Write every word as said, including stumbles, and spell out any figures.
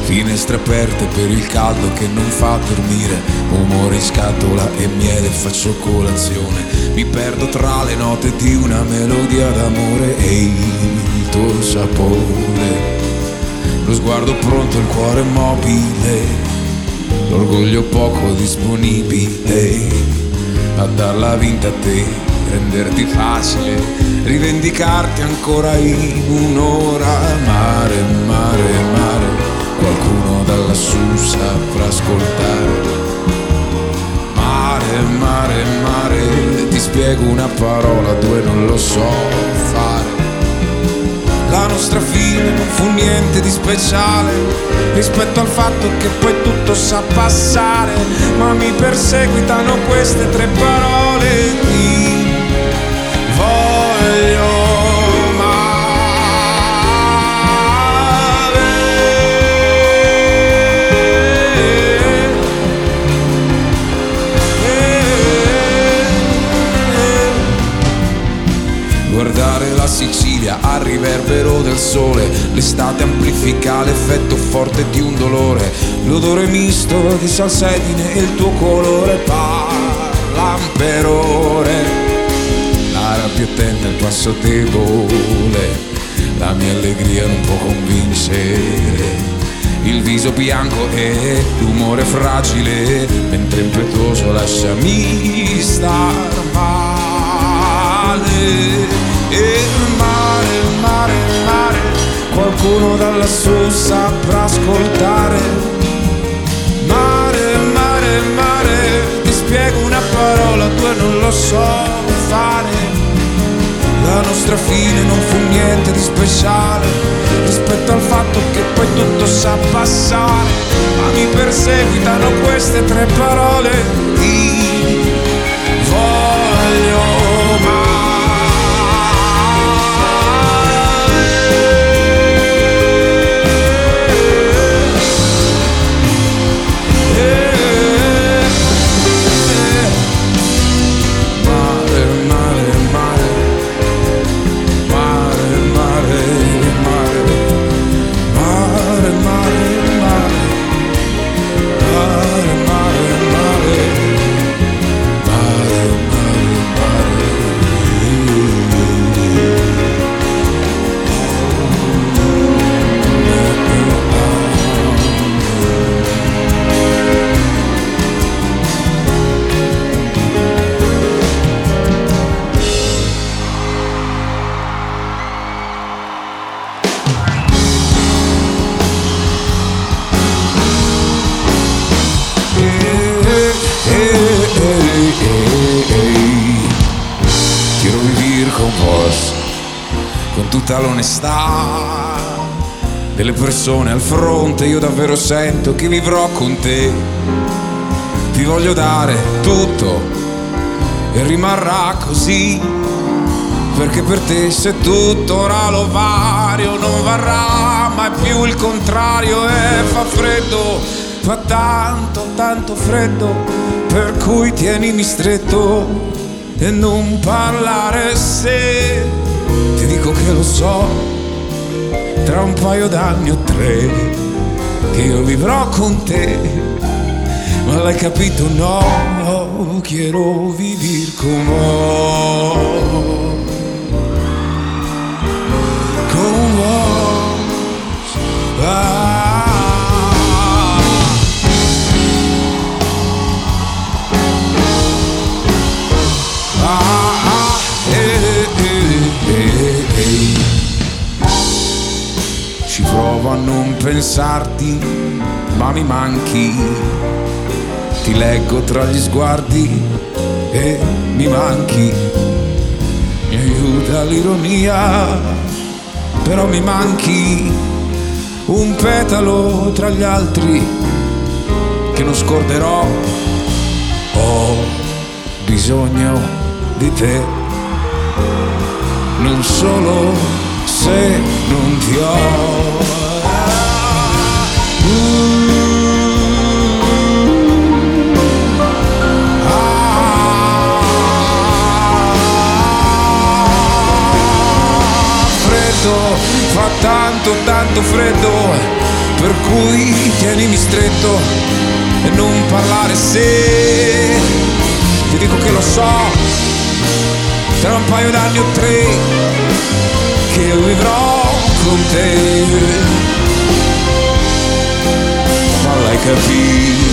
Finestre aperte per il caldo che non fa dormire, umore in scatola e miele, faccio colazione. Mi perdo tra le note di una melodia d'amore e il tuo sapore. Lo sguardo pronto, il cuore mobile, l'orgoglio poco disponibile a darla vinta a te, renderti facile, rivendicarti ancora in un'ora. Mare, mare, mare, qualcuno da lassù saprà ascoltare. Mare, mare, mare, ti spiego una parola, due non lo so fare. La nostra fine non fu niente di speciale rispetto al fatto che poi tutto sa passare, ma mi perseguitano queste tre parole: ti voglio guardare la Sicilia al riverbero del sole, l'estate amplifica l'effetto forte di un dolore, l'odore misto di salsedine e il tuo colore parlan per ore. La rabbia tenta il passo debole, la mia allegria non può convincere, il viso bianco e l'umore fragile, mentre impetuoso lasciami star male. E mare, mare, mare, qualcuno da lassù saprà ascoltare. Mare, mare, mare, ti spiego una parola, due non lo so fare. La nostra fine non fu niente di speciale rispetto al fatto che poi tutto sa passare, ma mi perseguitano queste tre parole: ti voglio male. Tutta l'onestà delle persone al fronte, io davvero sento che vivrò con te. Ti voglio dare tutto e rimarrà così, perché per te se tutto ora lo vario non varrà mai più il contrario. E fa freddo, fa tanto tanto freddo, per cui tienimi stretto e non parlare se ti dico che lo so, tra un paio d'anni o tre, che io vivrò con te. Ma l'hai capito? No, quiero vivir con vos, con vos. Ah. Ah, eh, eh, eh. Ci provo a non pensarti, ma mi manchi. Ti leggo tra gli sguardi e mi manchi. Mi aiuta l'ironia, però mi manchi. Un petalo tra gli altri che non scorderò. Ho bisogno di te, non solo se non ti ho. Uh, ah, freddo, fa tanto tanto freddo, per cui tienimi stretto e non parlare se ti dico che lo so, tra un paio d'anni o tre che io vivrò con te, ma l'hai capito?